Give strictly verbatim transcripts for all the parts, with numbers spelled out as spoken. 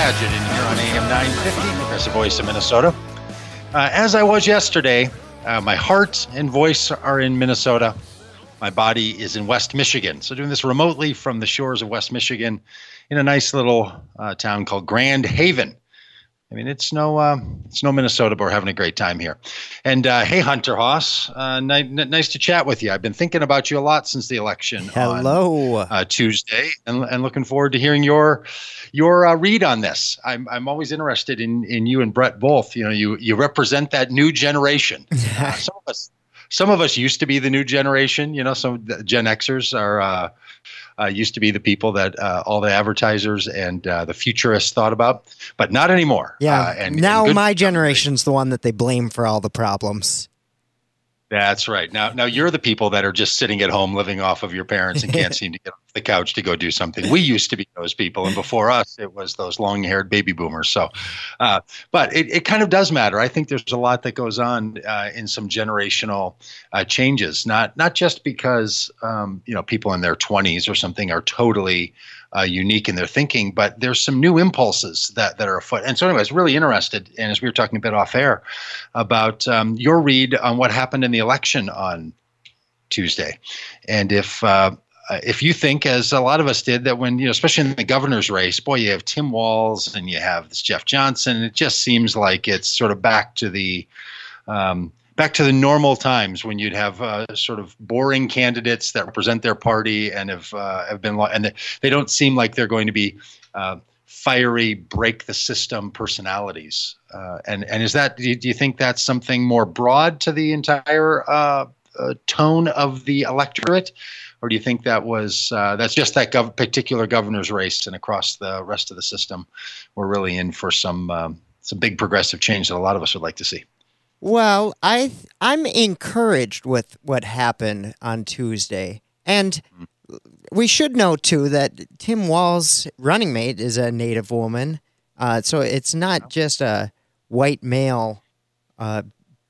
Paget in here on A M nine fifty, Progressive Voice of Minnesota. Uh, as I was yesterday, uh, my heart and voice are in Minnesota. My body is in West Michigan. So doing this remotely from the shores of West Michigan in a nice little uh, town called Grand Haven. I mean, it's no uh, it's no Minnesota, but we're having a great time here. And uh, hey, Hunter Haas, uh, ni- n- nice to chat with you. I've been thinking about you a lot since the election. Hello. On uh, Tuesday, and, and looking forward to hearing your your uh, read on this. I'm I'm always interested in in you and Brett both. You know, you you represent that new generation. Uh, some of us some of us used to be the new generation. You know, some Gen Xers are. Uh, Uh, used to be the people that uh, all the advertisers and uh, the futurists thought about, but not anymore. Yeah. Uh, and, now and my generation's the one that they blame for all the problems. That's right. Now, now you're the people that are just sitting at home living off of your parents and can't seem to get off the couch to go do something. We used to be those people, and before us, it was those long-haired baby boomers. So, uh, but it, it kind of does matter. I think there's a lot that goes on uh, in some generational uh, changes. Not not just because um, you know people in their twenties or something are totally uh, unique in their thinking, but there's some new impulses that that are afoot. And so, anyways, really interested. And as we were talking a bit off air about um, your read on what happened in the election on Tuesday, and if uh, if you think, as a lot of us did, that when you know, especially in the governor's race, boy, you have Tim Walz and you have this Jeff Johnson, and it just seems like it's sort of back to the um, back to the normal times when you'd have uh, sort of boring candidates that represent their party and have uh, have been and they don't seem like they're going to be uh, fiery, break the system personalities. Uh, and and is that do you, do you think that's something more broad to the entire uh, uh, tone of the electorate, or do you think that was uh, that's just that gov- particular governor's race, and across the rest of the system, we're really in for some um, some big progressive change that a lot of us would like to see? Well, I I'm encouraged with what happened on Tuesday, and we should note too that Tim Walz's running mate is a Native woman, uh, so it's not just a white male, uh,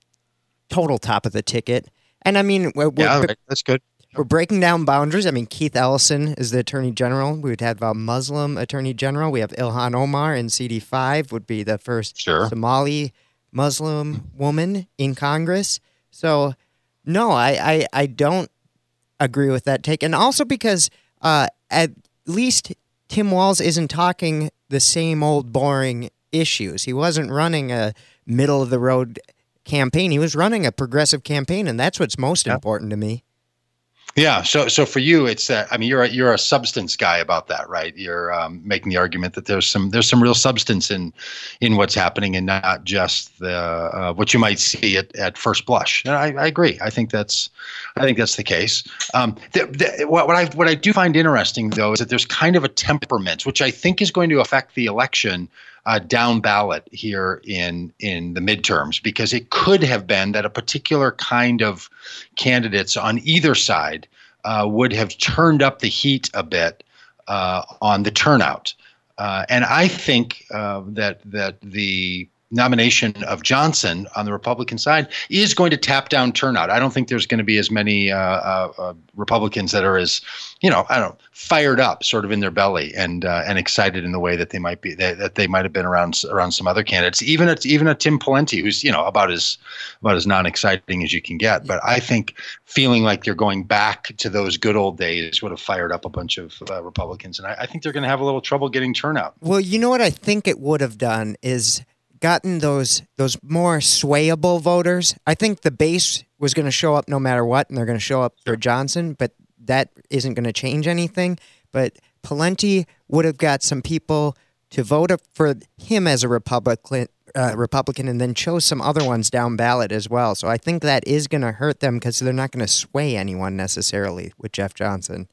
total top of the ticket. And I mean, we're, Yeah, we're, right. That's good. we're breaking down boundaries. I mean, Keith Ellison is the Attorney General. We would have a Muslim Attorney General. We have Ilhan Omar in C D five would be the first Sure. Somali Muslim woman in Congress. So, no, I, I, I don't agree with that take. And also because uh, at least Tim Walz isn't talking the same old boring issues. He wasn't running a middle-of-the-road campaign. He was running a progressive campaign, and that's what's most Yep. important to me. Yeah. So, so for you, it's that. I mean, you're a, you're a substance guy about that, right? You're um, making the argument that there's some there's some real substance in in what's happening, and not just the uh, what you might see at, at first blush. And I, I agree. I think that's I think that's the case. Um, the, the, what, what I what I do find interesting though is that there's kind of a temperament, which I think is going to affect the election Uh, down ballot here in in the midterms, because it could have been that a particular kind of candidates on either side uh, would have turned up the heat a bit uh, on the turnout. Uh, and I think uh, that that the nomination of Johnson on the Republican side is going to tap down turnout. I don't think there's going to be as many uh, uh, uh, Republicans that are as, you know, I don't know, fired up, sort of in their belly and uh, and excited in the way that they might be that, that they might have been around around some other candidates. Even at even a Tim Pawlenty, who's you know about as about as non-exciting as you can get. But I think feeling like you're going back to those good old days would have fired up a bunch of uh, Republicans, and I, I think they're going to have a little trouble getting turnout. Well, you know what I think it would have done is gotten those those more swayable voters. I think the base was going to show up no matter what, and they're going to show up for Johnson, but that isn't going to change anything. But Pawlenty would have got some people to vote for him as a Republican, uh, Republican, and then chose some other ones down ballot as well. So I think that is going to hurt them because they're not going to sway anyone necessarily with Jeff Johnson.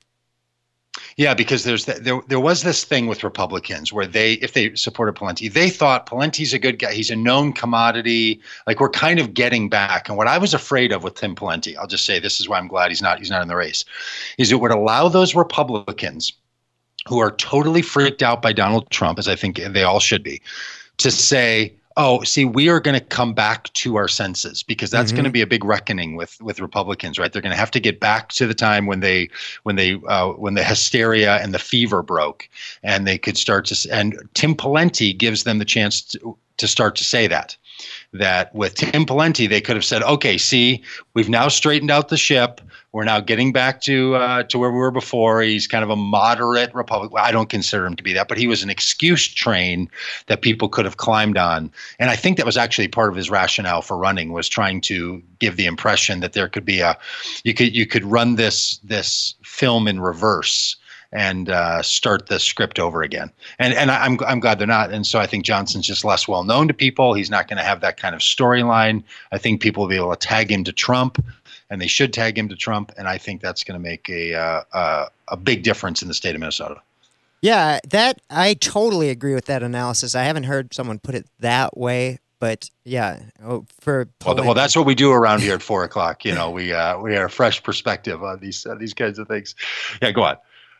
Yeah, because there's th- there there was this thing with Republicans where they, if they supported Pawlenty, they thought Pawlenty's a good guy. He's a known commodity. Like, we're kind of getting back. And what I was afraid of with Tim Pawlenty, I'll just say this is why I'm glad he's not he's not in the race, is it would allow those Republicans who are totally freaked out by Donald Trump, as I think they all should be, to say, Oh, see, we are going to come back to our senses because that's going to Mm-hmm. be a big reckoning with with Republicans, right? They're going to have to get back to the time when they when they uh, when the hysteria and the fever broke, and they could start to. s- And Tim Pawlenty gives them the chance to, to start to say that. That with Tim Pawlenty, they could have said, "Okay, see, we've now straightened out the ship. We're now getting back to uh, to where we were before. He's kind of a moderate Republican. Well, I don't consider him to be that, but he was an excuse train that people could have climbed on. And I think that was actually part of his rationale for running, was trying to give the impression that there could be a you could you could run this this film in reverse and uh, start the script over again. And and I'm I'm glad they're not. And so I think Johnson's just less well known to people. He's not going to have that kind of storyline. I think people will be able to tag him to Trump, and they should tag him to Trump. And I think that's going to make a uh, uh, a big difference in the state of Minnesota. Yeah, that I totally agree with that analysis. I haven't heard someone put it that way, but yeah, oh, for Well, th- Pawlenty- well, that's what we do around here at four o'clock. You know, we uh, we are a fresh perspective on these uh, these kinds of things. Yeah, go on.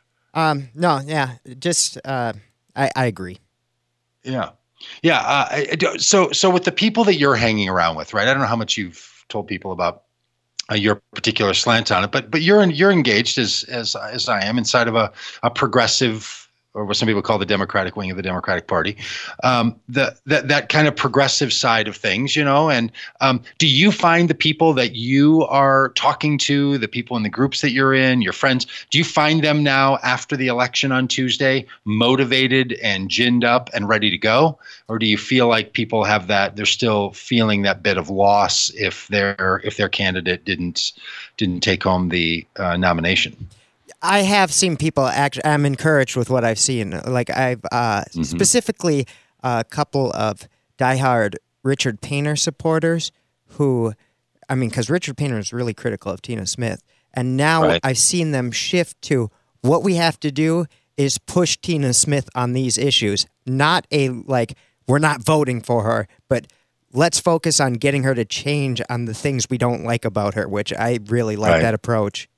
um no, yeah, just uh, I I agree. Yeah, yeah. Uh, I- I do- so so with the people that you're hanging around with, right? I don't know how much you've told people about uh, your particular slant on it, but but you're in, you're engaged as as as I am inside of a a progressive, or what some people call the Democratic wing of the Democratic Party, um, the that that kind of progressive side of things, you know. And um, do you find the people that you are talking to, the people in the groups that you're in, your friends, do you find them now after the election on Tuesday motivated and ginned up and ready to go, or do you feel like people have that they're still feeling that bit of loss if their if their candidate didn't didn't take home the uh, nomination? I have seen people actually. I'm encouraged with what I've seen. Like I've uh, Mm-hmm. specifically a couple of diehard Richard Painter supporters who, I mean, because Richard Painter is really critical of Tina Smith, and now Right. I've seen them shift to what we have to do is push Tina Smith on these issues. Not a like we're not voting for her, but let's focus on getting her to change on the things we don't like about her. Which I really like Right. that approach.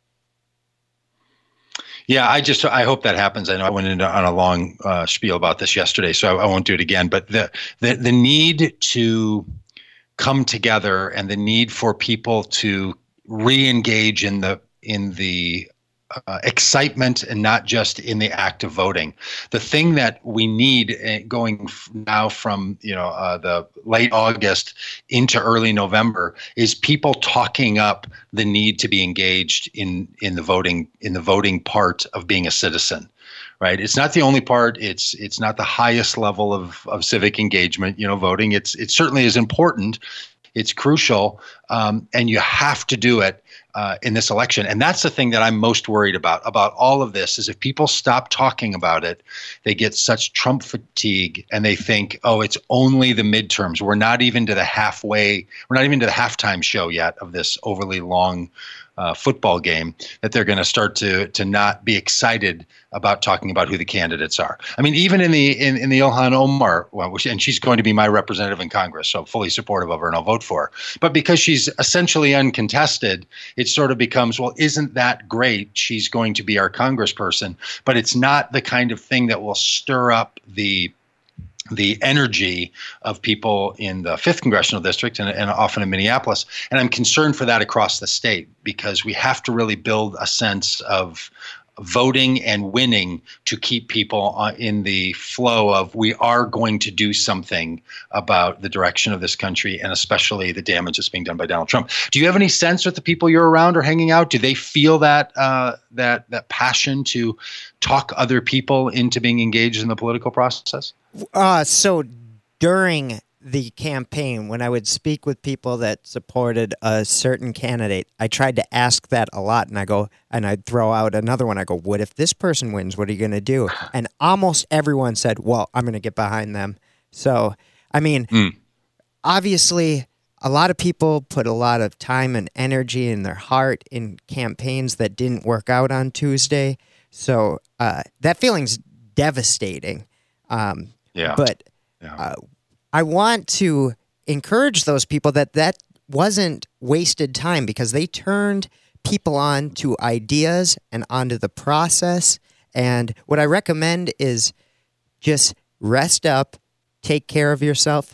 Yeah, I just I hope that happens. I know I went into on a long uh, spiel about this yesterday, so I, I won't do it again. But the the the need to come together and the need for people to re-engage in the in the uh, excitement and not just in the act of voting. The thing that we need uh, going f- now from you know uh, the late August into early November is people talking up the need to be engaged in in the voting in the voting part of being a citizen. Right. It's not the only part. It's it's not the highest level of, of civic engagement. You know, voting. It's it certainly is important. It's crucial, um, and you have to do it uh, in this election. And that's the thing that I'm most worried about, about all of this, is if people stop talking about it, they get such Trump fatigue and they think, oh, it's only the midterms. We're not even to the halfway, we're not even to the halftime show yet of this overly long uh, football game, that they're going to start to to not be excited about talking about who the candidates are. I mean, even in the in, in the Ilhan Omar one, which, and she's going to be my representative in Congress, so fully supportive of her, and I'll vote for her. But because she's essentially uncontested, it sort of becomes, well, isn't that great? She's going to be our congressperson, but it's not the kind of thing that will stir up the the energy of people in the fifth congressional district and, and often in Minneapolis. And I'm concerned for that across the state, because we have to really build a sense of voting and winning to keep people uh, in the flow of, we are going to do something about the direction of this country, and especially the damage that's being done by Donald Trump. Do you have any sense with the people you're around or hanging out? Do they feel that uh, that that passion to talk other people into being engaged in the political process? Uh, so during the campaign, when I would speak with people that supported a certain candidate, I tried to ask that a lot, and I go, and I'd throw out another one. I go, what if this person wins? What are you going to do? And almost everyone said, well, I'm going to get behind them. So, I mean, Mm. obviously, a lot of people put a lot of time and energy in their heart in campaigns that didn't work out on Tuesday. So uh, that feeling's devastating. Um, Yeah. But Yeah. uh, I want to encourage those people that that wasn't wasted time, because they turned people on to ideas and onto the process. And what I recommend is just rest up, take care of yourself,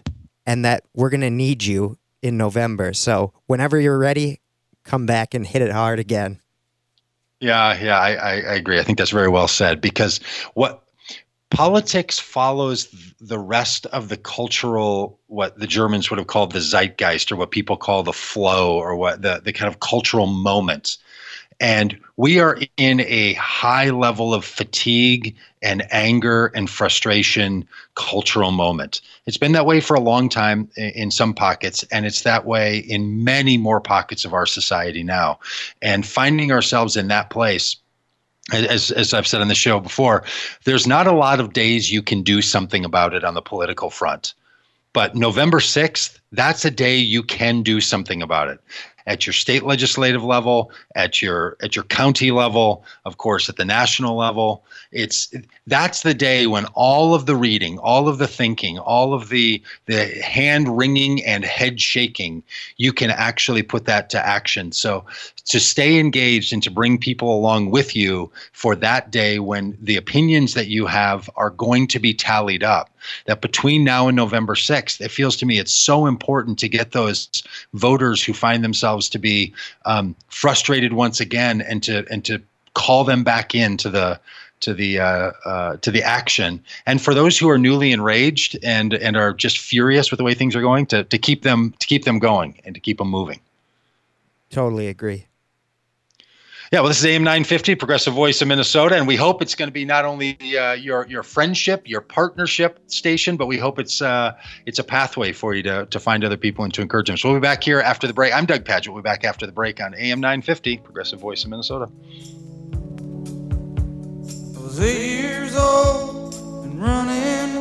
and that we're going to need you in November. So whenever you're ready, come back and hit it hard again. Yeah, yeah, I, I, I agree. I think that's very well said, because what politics follows the rest of the cultural, what the Germans would have called the zeitgeist, or what people call the flow, or what the, the kind of cultural moments. And we are in a high level of fatigue and anger and frustration cultural moment. It's been that way for a long time in some pockets, and it's that way in many more pockets of our society now. And finding ourselves in that place, as, as I've said on the show before, there's not a lot of days you can do something about it on the political front. But November sixth, that's a day you can do something about it. At your state legislative level, at your at your county level, of course, at the national level. It's that's the day when all of the reading, all of the thinking, all of the the hand wringing and head shaking, you can actually put that to action. So to stay engaged and to bring people along with you for that day when the opinions that you have are going to be tallied up, that between now and November sixth, it feels to me it's so important to get those voters who find themselves to be um, frustrated once again, and to and to call them back into the to the uh, uh, to the action. And for those who are newly enraged and and are just furious with the way things are going, to to keep them to keep them going and to keep them moving. Totally agree. Yeah, well, this is A M nine fifty, Progressive Voice of Minnesota, and we hope it's going to be not only uh, your your friendship, your partnership station, but we hope it's uh, it's a pathway for you to to find other people and to encourage them. So we'll be back here after the break. I'm Doug Padgett. We'll be back after the break on A M nine fifty, Progressive Voice of Minnesota. I was eight years old and running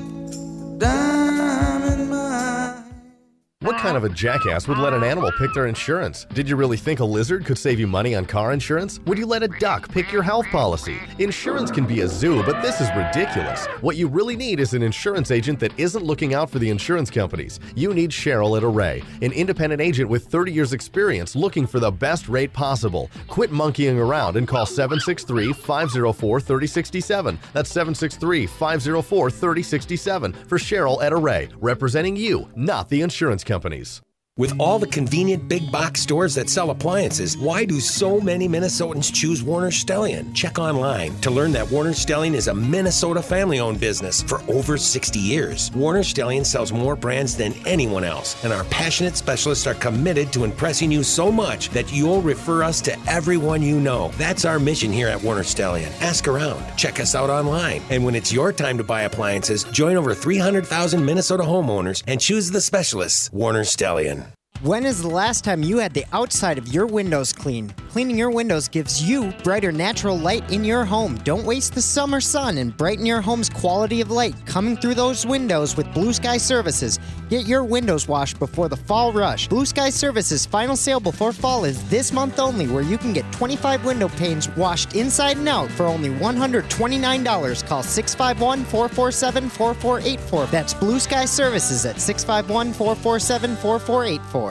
with a dime in my eye. What kind of a jackass would let an animal pick their insurance? Did you really think a lizard could save you money on car insurance? Would you let a duck pick your health policy? Insurance can be a zoo, but this is ridiculous. What you really need is an insurance agent that isn't looking out for the insurance companies. You need Cheryl at Array, an independent agent with thirty years experience looking for the best rate possible. Quit monkeying around and call seven six three, five zero four, three zero six seven. That's seven six three, five zero four, three zero six seven for Cheryl at Array, representing you, not the insurance companies. With all the convenient big box stores that sell appliances, why do so many Minnesotans choose Warner Stellian? Check online to learn that Warner Stellian is a Minnesota family-owned business for over sixty years. Warner Stellian sells more brands than anyone else, and our passionate specialists are committed to impressing you so much that you'll refer us to everyone you know. That's our mission here at Warner Stellian. Ask around, check us out online, and when it's your time to buy appliances, join over three hundred thousand Minnesota homeowners and choose the specialists, Warner Stellian. When is the last time you had the outside of your windows cleaned? Cleaning your windows gives you brighter natural light in your home. Don't waste the summer sun and brighten your home's quality of light coming through those windows with Blue Sky Services. Get your windows washed before the fall rush. Blue Sky Services' final sale before fall is this month only, where you can get twenty-five window panes washed inside and out for only one hundred twenty-nine dollars. Call six five one, four four seven, four four eight four. That's Blue Sky Services at six five one, four four seven, four four eight four.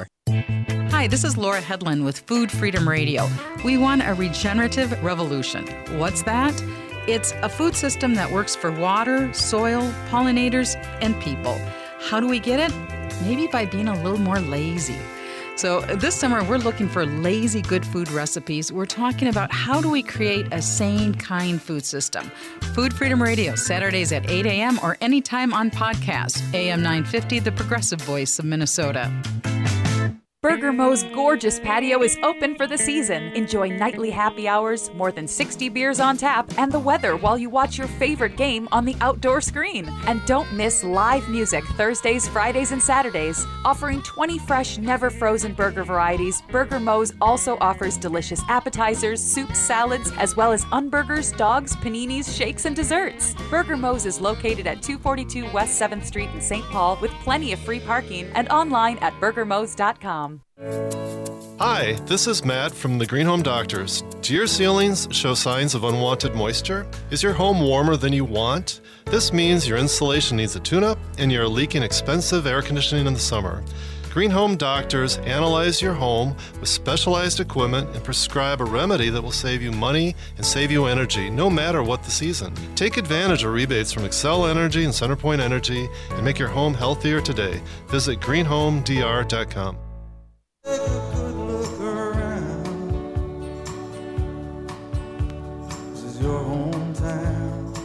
Hi, this is Laura Hedlund with Food Freedom Radio. We want a regenerative revolution. What's that? It's a food system that works for water, soil, pollinators, and people. How do we get it? Maybe by being a little more lazy. So this summer, we're looking for lazy good food recipes. We're talking about how do we create a sane, kind food system. Food Freedom Radio, Saturdays at eight a.m. or anytime on podcast. A M nine fifty, the Progressive Voice of Minnesota. Burger Mo's gorgeous patio is open for the season. Enjoy nightly happy hours, more than sixty beers on tap, and the weather while you watch your favorite game on the outdoor screen. And don't miss live music Thursdays, Fridays, and Saturdays. Offering twenty fresh, never frozen burger varieties, Burger Mo's also offers delicious appetizers, soups, salads, as well as unburgers, dogs, paninis, shakes, and desserts. Burger Mo's is located at two forty-two West seventh Street in Saint Paul with plenty of free parking and online at burger mos dot com. Hi, this is Matt from the Green Home Doctors. Do your ceilings show signs of unwanted moisture? Is your home warmer than you want? This means your insulation needs a tune-up and you're leaking expensive air conditioning in the summer. Green Home Doctors analyze your home with specialized equipment and prescribe a remedy that will save you money and save you energy, no matter what the season. Take advantage of rebates from Excel Energy and Centerpoint Energy and make your home healthier today. Visit green home d r dot com. Take a good look around. This is your hometown.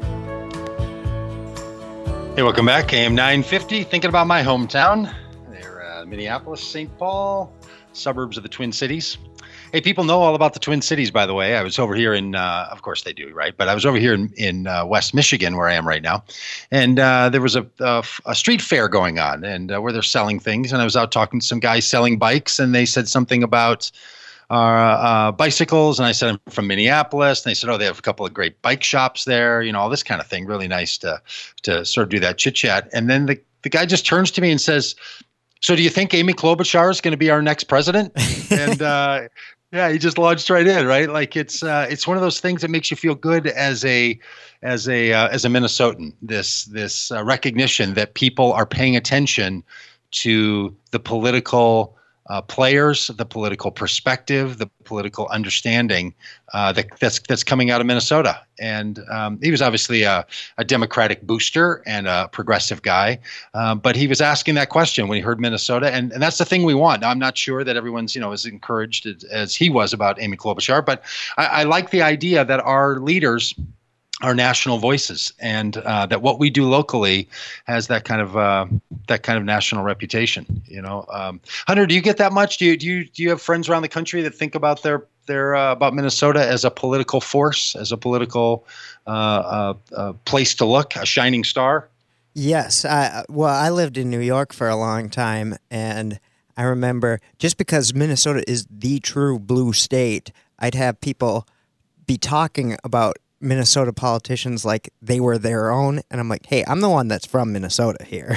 Hey, welcome back. A M nine fifty, thinking about my hometown. They're uh, Minneapolis, Saint Paul, suburbs of the Twin Cities. Hey, people know all about the Twin Cities, by the way. I was over here in, uh, of course they do, right? But I was over here in, in uh, West Michigan, where I am right now. And uh, there was a, a, a street fair going on and uh, where they're selling things. And I was out talking to some guys selling bikes, and they said something about uh, uh, bicycles. And I said, I'm from Minneapolis. And they said, oh, they have a couple of great bike shops there, you know, all this kind of thing. Really nice to, to sort of do that chit chat. And then the, the guy just turns to me and says, so do you think Amy Klobuchar is going to be our next president? And, uh, yeah, he just launched right in, right? Like it's uh, it's one of those things that makes you feel good as a as a uh, as a Minnesotan. This this uh, recognition that people are paying attention to the political uh, players, the political perspective, the political understanding uh, that that's that's coming out of Minnesota. And um, he was obviously a, a Democratic booster and a progressive guy, uh, but he was asking that question when he heard Minnesota, and, and that's the thing we want. Now, I'm not sure that everyone's you know as encouraged as, as he was about Amy Klobuchar, but I, I like the idea that our leaders are national voices, and uh, that what we do locally has that kind of uh, that kind of national reputation. You know, um, Hunter, do you get that much? Do you do you do you have friends around the country that think about their their uh, about Minnesota as a political force, as a political uh, uh, uh, place to look, a shining star? Yes. I, well, I lived in New York for a long time, and I remember just because Minnesota is the true blue state, I'd have people be talking about Minnesota politicians like they were their own, and I'm like, hey, I'm the one that's from Minnesota here.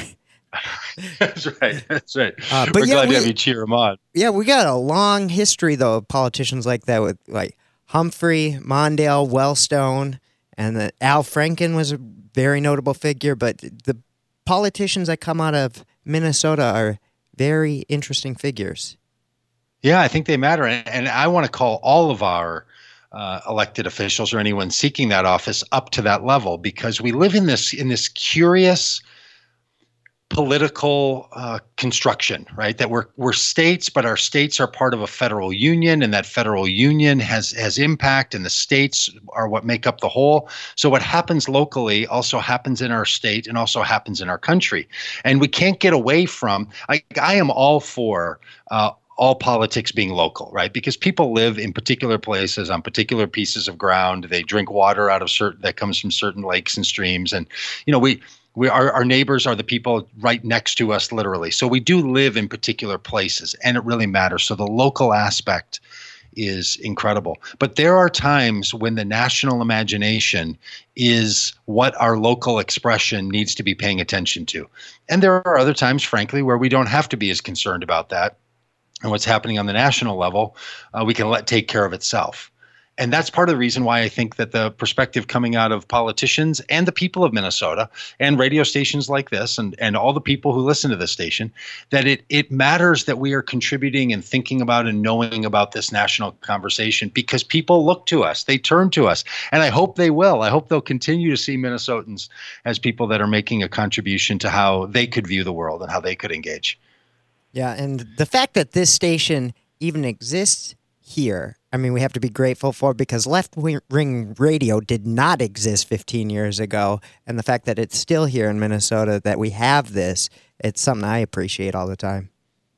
That's right. That's right. Uh, but We're yeah, glad we, to have you cheer them on. Yeah, we got a long history though of politicians like that, with like Humphrey, Mondale, Wellstone, and the, Al Franken was a very notable figure. But the politicians that come out of Minnesota are very interesting figures. Yeah, I think they matter, and, and I want to call all of our Uh, elected officials or anyone seeking that office up to that level, because we live in this in this curious political uh, construction, right? That we're we're states, but our states are part of a federal union, and that federal union has has impact, and the states are what make up the whole. So what happens locally also happens in our state and also happens in our country, and we can't get away from. I, I am all for Uh, all politics being local, right? Because people live in particular places on particular pieces of ground. They drink water out of certain that comes from certain lakes and streams, and you know we we our our neighbors are the people right next to us, literally. So we do live in particular places, and it really matters. So the local aspect is incredible. But there are times when the national imagination is what our local expression needs to be paying attention to, and there are other times, frankly, where we don't have to be as concerned about that. And what's happening on the national level, uh, we can let take care of itself. And that's part of the reason why I think that the perspective coming out of politicians and the people of Minnesota and radio stations like this and, and all the people who listen to this station, that it it matters that we are contributing and thinking about and knowing about this national conversation, because people look to us, they turn to us, and I hope they will. I hope they'll continue to see Minnesotans as people that are making a contribution to how they could view the world and how they could engage. Yeah, and the fact that this station even exists here, I mean, we have to be grateful for, because Left Ring Radio did not exist fifteen years ago, and the fact that it's still here in Minnesota, that we have this, it's something I appreciate all the time.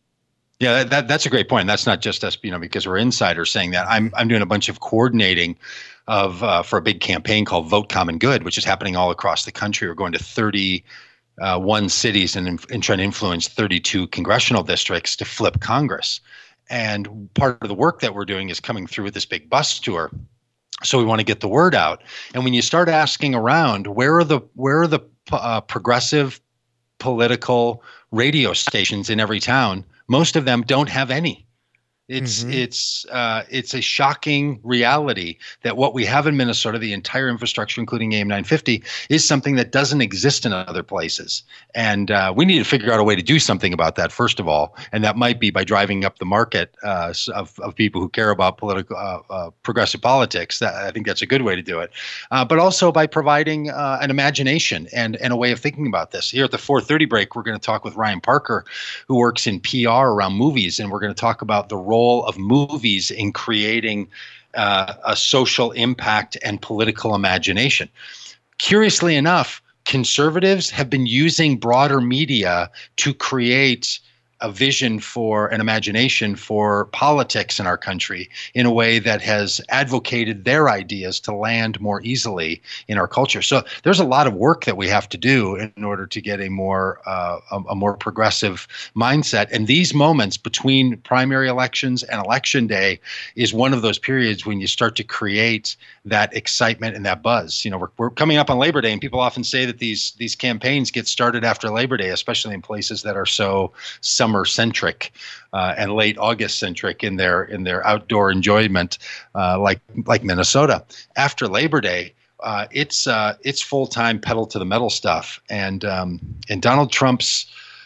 Yeah, that, that that's a great point. That's not just us, you know, because we're insiders saying that. I'm I'm doing a bunch of coordinating of uh, for a big campaign called Vote Common Good, which is happening all across the country. We're going to thirty Uh, one cities and, and trying to influence thirty-two congressional districts to flip Congress. And part of the work that we're doing is coming through with this big bus tour. So we want to get the word out. And when you start asking around, where are the where are the uh, progressive political radio stations in every town? Most of them don't have any. It's Mhm. it's uh, it's a shocking reality that what we have in Minnesota, the entire infrastructure, including A M nine fifty, is something that doesn't exist in other places. And uh, we need to figure out a way to do something about that, first of all. And that might be by driving up the market uh, of, of people who care about political uh, uh, progressive politics. That, I think that's a good way to do it. Uh, but also by providing uh, an imagination and, and a way of thinking about this. Here at the four thirty break, we're going to talk with Ryan Parker, who works in P R around movies. And we're going to talk about the role of movies in creating uh, a social impact and political imagination. Curiously enough, conservatives have been using broader media to create a vision for an imagination for politics in our country in a way that has advocated their ideas to land more easily in our culture. So there's a lot of work that we have to do in order to get a more uh, a, a more progressive mindset. And these moments between primary elections and election day is one of those periods when you start to create that excitement and that buzz. You know, we're, we're coming up on Labor Day, and people often say that these these campaigns get started after Labor Day, especially in places that are so summer centric uh, and late August centric in their in their outdoor enjoyment, uh, like like Minnesota. After Labor Day, uh, it's uh, it's full time pedal to the metal stuff, and um, and Donald Trump's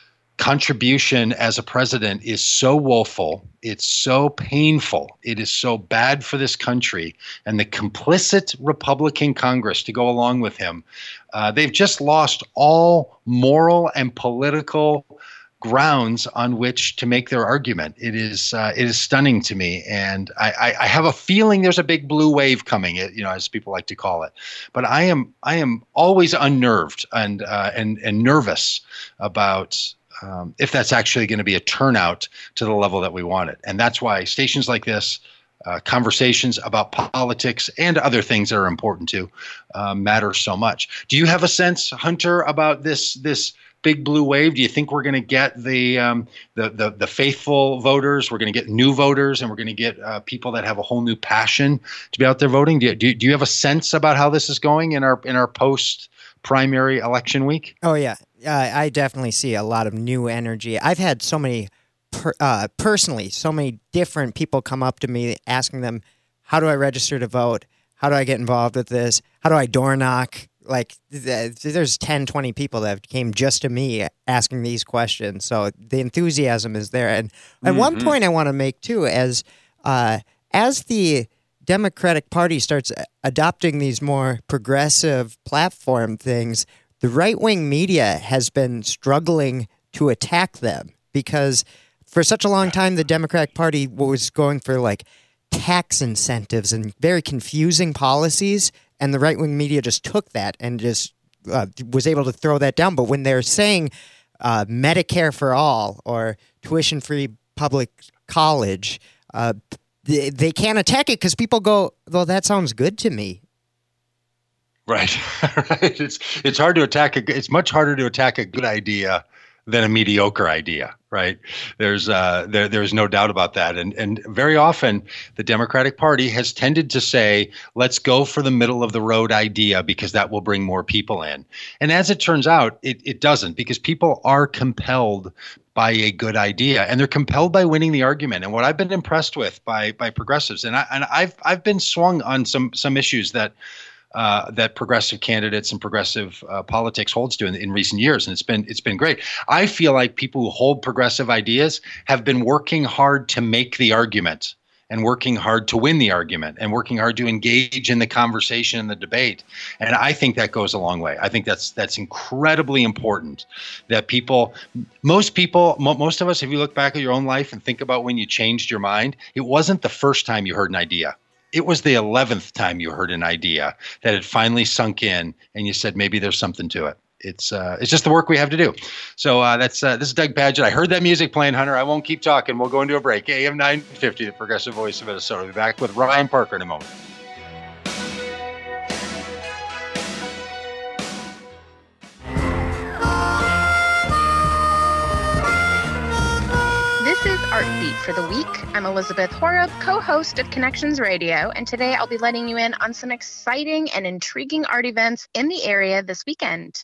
contribution as a president is so woeful, it's so painful, it is so bad for this country, and the complicit Republican Congress to go along with him, uh, they've just lost all moral and political grounds on which to make their argument. It is uh, it is stunning to me, and I, I, I have a feeling there's a big blue wave coming, you know, as people like to call it. But I am I am always unnerved and uh, and and nervous about Um, if that's actually going to be a turnout to the level that we want it. And that's why stations like this, uh, conversations about politics and other things that are important too, uh, matter so much. Do you have a sense, Hunter, about this this big blue wave? Do you think we're going to get the, um, the the the faithful voters? We're going to get new voters, and we're going to get uh, people that have a whole new passion to be out there voting? Do you, do, do you have a sense about how this is going in our in our post primary election week? Oh, yeah. Uh, I definitely see a lot of new energy. I've had so many, per, uh, personally, so many different people come up to me asking them, how do I register to vote? How do I get involved with this? How do I door knock? Like, th- there's ten, twenty people that came just to me asking these questions. So the enthusiasm is there. And at Mm-hmm. one point I want to make, too, as uh, as the Democratic Party starts adopting these more progressive platform things, the right-wing media has been struggling to attack them because for such a long time, the Democratic Party was going for like tax incentives and very confusing policies, and the right-wing media just took that and just uh, was able to throw that down. But when they're saying uh, Medicare for all or tuition-free public college, uh, they, they can't attack it because people go, well, that sounds good to me. Right, right. It's it's hard to attack. A, it's much harder to attack a good idea than a mediocre idea. Right. There's uh, there there's no doubt about that. And and very often the Democratic Party has tended to say, let's go for the middle of the road idea because that will bring more people in. And as it turns out, it it doesn't, because people are compelled by a good idea, and they're compelled by winning the argument. And what I've been impressed with by by progressives, and I and I've I've been swung on some some issues that. Uh, that progressive candidates and progressive uh, politics holds to in, in recent years, and it's been it's been great. I feel like people who hold progressive ideas have been working hard to make the argument, and working hard to win the argument, and working hard to engage in the conversation and the debate. And I think that goes a long way. I think that's that's incredibly important. That people, most people, mo- most of us, if you look back at your own life and think about when you changed your mind, it wasn't the first time you heard an idea. It was the eleventh time you heard an idea that had finally sunk in, and you said, maybe there's something to it. It's uh, it's just the work we have to do. So uh, that's uh, this is Doug Padgett. I heard that music playing, Hunter. I won't keep talking. We'll go into a break. A M nine fifty, the Progressive Voice of Minnesota. We'll be back with Ryan Parker in a moment. This is Art Beat for the week. I'm Elizabeth Horeb, co-host of Connections Radio, and today I'll be letting you in on some exciting and intriguing art events in the area this weekend.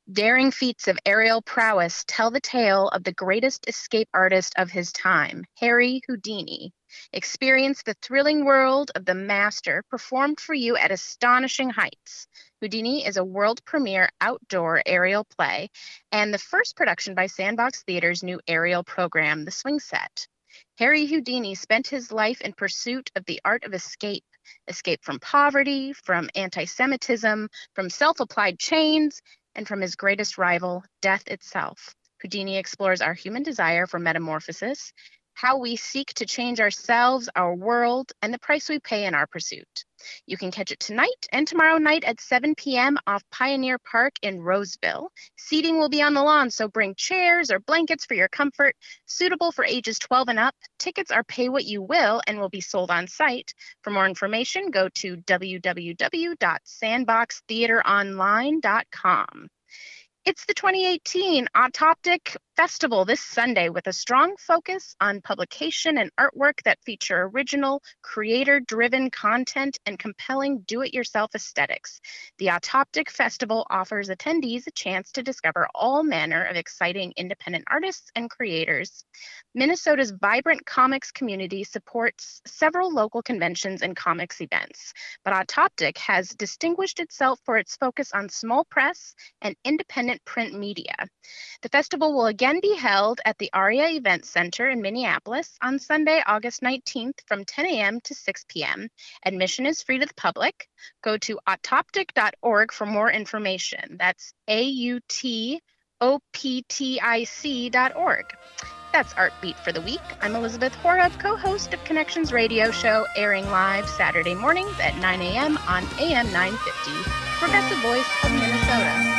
Daring feats of aerial prowess tell the tale of the greatest escape artist of his time, Harry Houdini. Experience the thrilling world of the master performed for you at astonishing heights. Houdini is a world premiere outdoor aerial play and the first production by Sandbox Theater's new aerial program, The Swing Set. Harry Houdini spent his life in pursuit of the art of escape. Escape from poverty, from anti-Semitism, from self-applied chains, and from his greatest rival, death itself. Houdini explores our human desire for metamorphosis, how we seek to change ourselves, our world, and the price we pay in our pursuit. You can catch it tonight and tomorrow night at seven p.m. off Pioneer Park in Roseville. Seating will be on the lawn, so bring chairs or blankets for your comfort, suitable for ages twelve and up. Tickets are pay what you will and will be sold on site. For more information, go to w w w dot sandbox theater online dot com. It's the twenty eighteen Autoptic Festival this Sunday with a strong focus on publication and artwork that feature original, creator-driven content and compelling do-it-yourself aesthetics. The Autoptic Festival offers attendees a chance to discover all manner of exciting independent artists and creators. Minnesota's vibrant comics community supports several local conventions and comics events, but Autoptic has distinguished itself for its focus on small press and independent print media. The festival will again be held at the ARIA Event Center in Minneapolis on Sunday, August nineteenth from ten a.m. to six p.m. Admission is free to the public. Go to autoptic dot org for more information. That's A U T O P T I C dot org. That's Art Beat for the week. I'm Elizabeth Horeb, co-host of Connections Radio Show, airing live Saturday mornings at nine a.m. on A M nine fifty. Progressive Voice of Minnesota.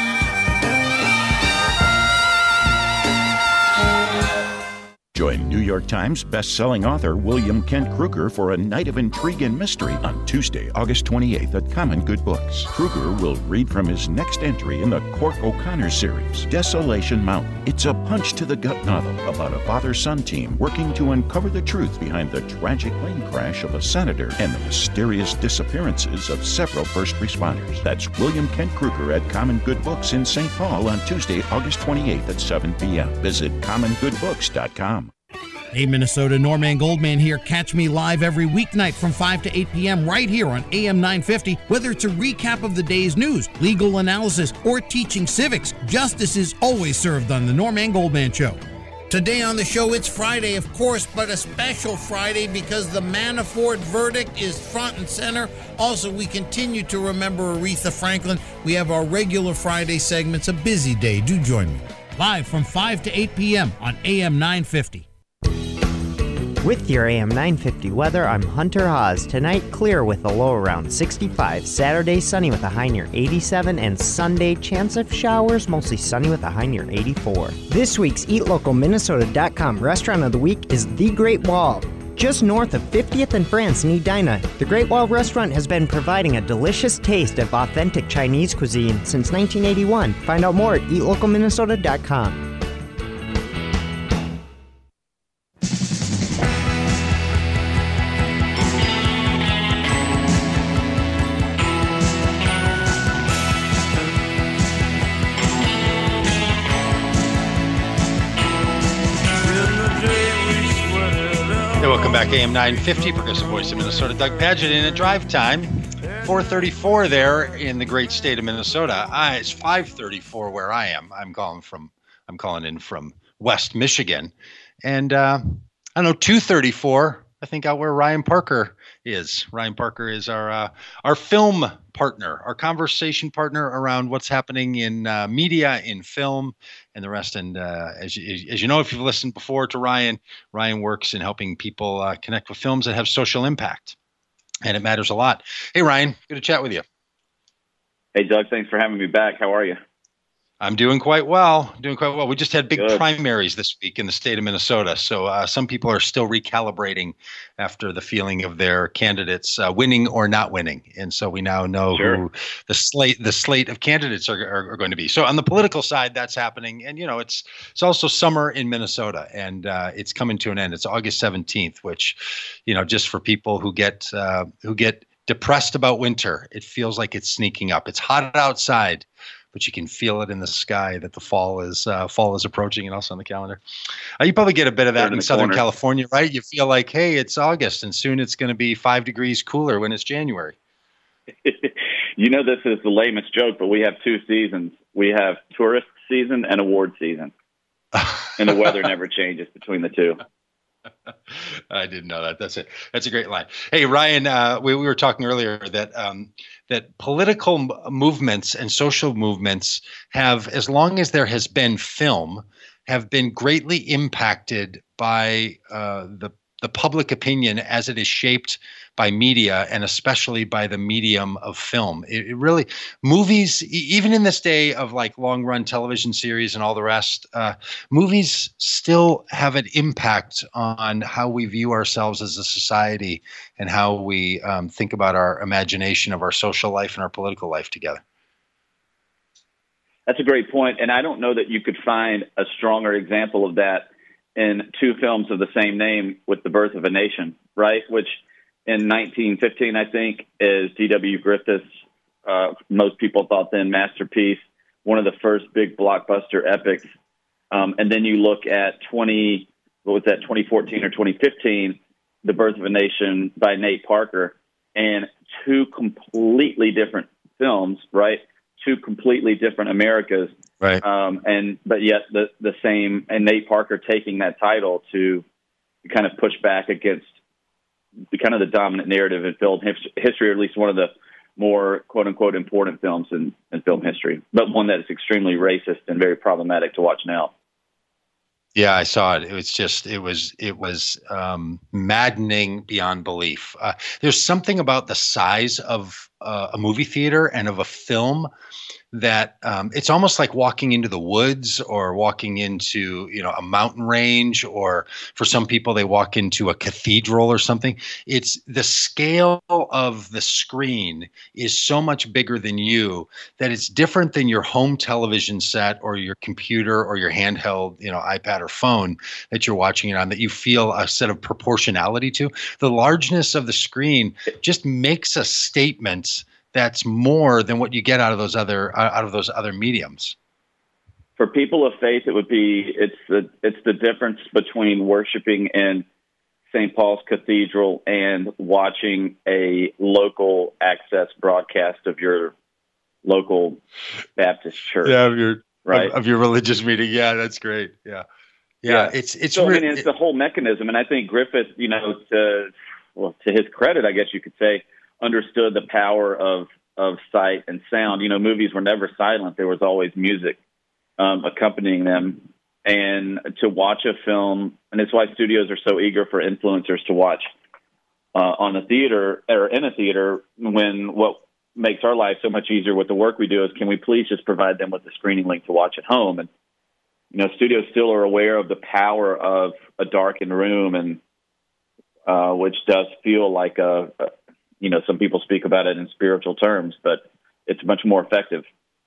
Join New York Times best-selling author William Kent Kruger for a night of intrigue and mystery on Tuesday, August twenty-eighth at Common Good Books. Kruger will read from his next entry in the Cork O'Connor series, Desolation Mountain. It's a punch-to-the-gut novel about a father-son team working to uncover the truth behind the tragic plane crash of a senator and the mysterious disappearances of several first responders. That's William Kent Kruger at Common Good Books in Saint Paul on Tuesday, August twenty-eighth at seven p.m. Visit common good books dot com. Hey Minnesota, Norman Goldman here. Catch me live every weeknight from five to eight p.m. right here on A M nine fifty. Whether it's a recap of the day's news, legal analysis, or teaching civics, justice is always served on the Norman Goldman Show. Today on the show, it's Friday, of course, but a special Friday because the Manafort verdict is front and center. Also, we continue to remember Aretha Franklin. We have our regular Friday segments. A busy day. Do join me. Live from five to eight p.m. on A M nine fifty. With your A M nine fifty weather, I'm Hunter Haas. Tonight, clear with a low around sixty-five. Saturday, sunny with a high near eighty-seven. And Sunday, chance of showers, mostly sunny with a high near eighty-four. This week's eat local minnesota dot com restaurant of the week is The Great Wall. Just north of fiftieth and France in Edina, the Great Wall Restaurant has been providing a delicious taste of authentic Chinese cuisine since nineteen eighty-one. Find out more at eat local minnesota dot com. Welcome back, A M nine fifty, Progressive Voice of Minnesota. Doug Padgett in a drive time. four thirty-four there in the great state of Minnesota. I, it's five thirty-four where I am. I'm calling from. I'm calling in from West Michigan, and uh, I don't know two thirty-four. I think out where Ryan Parker is. Ryan Parker is our uh, our film partner, our conversation partner around what's happening in uh, media, in film, and the rest. And uh, as, you, as you know, if you've listened before to Ryan, Ryan works in helping people uh, connect with films that have social impact, and it matters a lot. Hey, Ryan, good to chat with you. Hey, Doug, thanks for having me back. How are you? I'm doing quite well, doing quite well. We just had big Good. primaries this week in the state of Minnesota. So uh, some people are still recalibrating after the feeling of their candidates uh, winning or not winning. And so we now know Sure. who the slate the slate of candidates are, are, are going to be. So on the political side, that's happening. And, you know, it's it's also summer in Minnesota, and uh, it's coming to an end. It's August seventeenth, which, you know, just for people who get uh, who get depressed about winter, it feels like it's sneaking up. It's hot outside, but you can feel it in the sky that the fall is uh, fall is approaching, and also on the calendar. Uh, you probably get a bit of that in, in Southern corner. California, right? You feel like, hey, it's August, and soon it's going to be five degrees cooler when it's January. You know, this is the lamest joke, but we have two seasons. We have tourist season and award season, and the weather never changes between the two. I didn't know that. That's it. That's a great line. Hey, Ryan, uh, we, we were talking earlier that um, that political m- movements and social movements have, as long as there has been film, have been greatly impacted by uh, the the public opinion as it is shaped by media, and especially by the medium of film. It, it really, movies, even in this day of like long run television series and all the rest, uh, movies still have an impact on how we view ourselves as a society and how we um, think about our imagination of our social life and our political life together. That's a great point. And I don't know that you could find a stronger example of that in two films of the same name with The Birth of a Nation, right? Which in nineteen fifteen, I think, is D W Griffith's, uh, most people thought then, masterpiece, one of the first big blockbuster epics. Um, and then you look at twenty, what was that, twenty fourteen or twenty fifteen, The Birth of a Nation by Nate Parker, and two completely different films, right? Two completely different Americas. Right. Um, and but yet the the same, and Nate Parker taking that title to kind of push back against the kind of the dominant narrative in film history, or at least one of the more quote unquote important films in, in film history, but one that is extremely racist and very problematic to watch now. Yeah, I saw it. It was just, it was, it was um, maddening beyond belief. Uh, there's something about the size of uh, a movie theater and of a film that um, it's almost like walking into the woods or walking into, you know, a mountain range, or for some people, they walk into a cathedral or something. It's the scale of the screen is so much bigger than you that it's different than your home television set or your computer or your handheld, you know, iPad or phone that you're watching it on, that you feel a set of proportionality to. The largeness of the screen just makes a statement that's more than what you get out of those other out of those other mediums. For people of faith, it would be it's the it's the difference between worshiping in Saint Paul's Cathedral and watching a local access broadcast of your local Baptist church. Yeah, of your right of, of your religious meeting. Yeah, that's great. Yeah, yeah. yeah. It's it's. So, re- I mean, it's it, the whole mechanism, and I think Griffith, you know, to well, to his credit, I guess you could say, understood the power of, of sight and sound. You know, movies were never silent. There was always music um, accompanying them. And to watch a film, and it's why studios are so eager for influencers to watch uh, on a theater or in a theater, when what makes our life so much easier with the work we do is, can we please just provide them with the screening link to watch at home? And, you know, studios still are aware of the power of a darkened room, and uh, which does feel like a, a you know, some people speak about it in spiritual terms, but it's much more effective.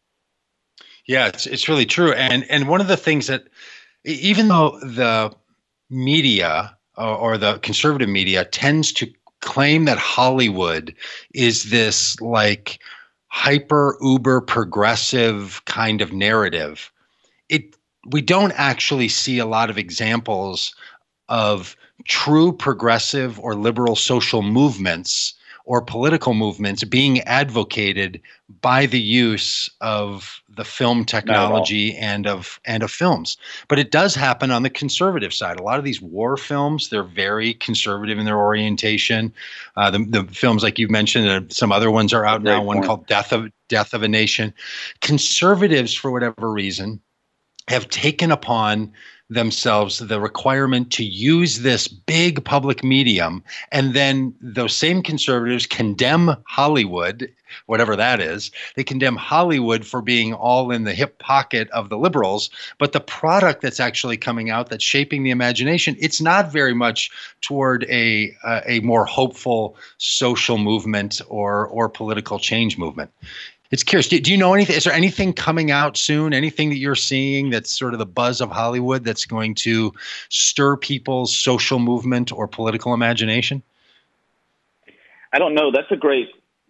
Yeah, it's it's really true. And and one of the things that, even though the media or, or the conservative media tends to claim that Hollywood is this like hyper uber progressive kind of narrative, it we don't actually see a lot of examples of true progressive or liberal social movements or political movements being advocated by the use of the film technology and of and of films. But it does happen on the conservative side. A lot of these war films, they're very conservative in their orientation. Uh, the, the films like you've mentioned, uh, some other ones are out now, one called Death of Death of a Nation. Conservatives, for whatever reason, have taken upon themselves the requirement to use this big public medium, and then those same conservatives condemn Hollywood, whatever that is. They condemn Hollywood for being all in the hip pocket of the liberals, but the product that's actually coming out, that's shaping the imagination, it's not very much toward a uh, a more hopeful social movement or or political change movement. It's curious. Do, do you know anything? Is there anything coming out soon? Anything that you're seeing that's sort of the buzz of Hollywood that's going to stir people's social movement or political imagination? I don't know. That's a great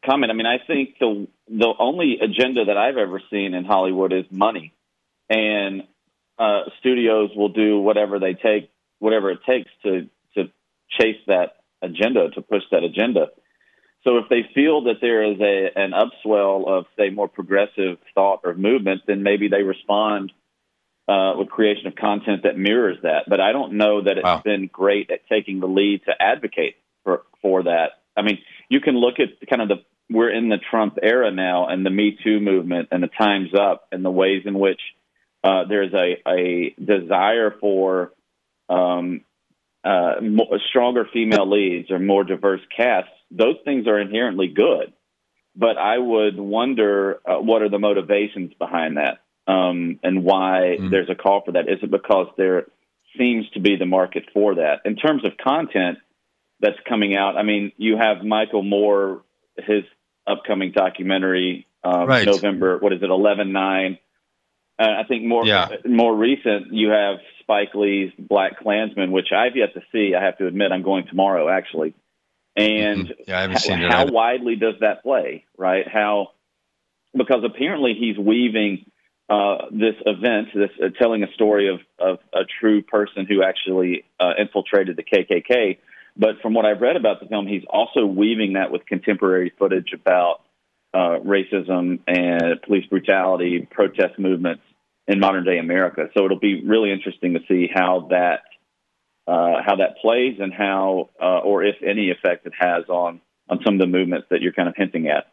comment. I mean, I think the the only agenda that I've ever seen in Hollywood is money, and uh, studios will do whatever they take, whatever it takes to to chase that agenda, to push that agenda. So if they feel that there is a an upswell of, say, more progressive thought or movement, then maybe they respond uh, with creation of content that mirrors that. But I don't know that it's wow. been great at taking the lead to advocate for, for that. I mean, you can look at kind of the, we're in the Trump era now, and the Me Too movement and the Time's Up, and the ways in which uh, there's a, a desire for um, uh, more, stronger female leads or more diverse casts. Those things are inherently good, but I would wonder uh, what are the motivations behind that, um, and why mm. there's a call for that. Is it because there seems to be the market for that? In terms of content that's coming out, I mean, you have Michael Moore, his upcoming documentary, um, right. November, what is it, eleven nine. Uh, I think more yeah. more recent, you have Spike Lee's Black Klansman, which I've yet to see. I have to admit, I'm going tomorrow, actually. And mm-hmm. yeah, I haven't how, seen it how either. widely does that play, right? How, because apparently he's weaving uh, this event, this uh, telling a story of, of a true person who actually uh, infiltrated the K K K. But from what I've read about the film, he's also weaving that with contemporary footage about uh, racism and police brutality, protest movements in modern day America. So it'll be really interesting to see how that uh, how that plays and how, uh, or if any effect it has on on some of the movements that you're kind of hinting at.